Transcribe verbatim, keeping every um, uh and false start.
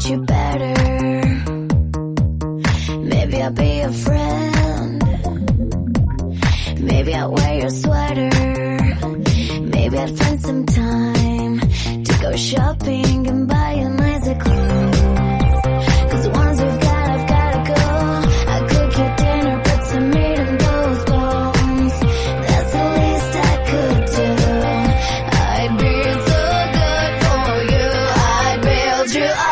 you better. Maybe I'll be a friend. Maybe I'll wear your sweater. Maybe I'd find some time to go shopping and buy you nicer clothes. Cause once you've got, I've gotta go. I cook your dinner, put some meat in those bones. That's the least I could do. I'd be so good for you. I'd build you up.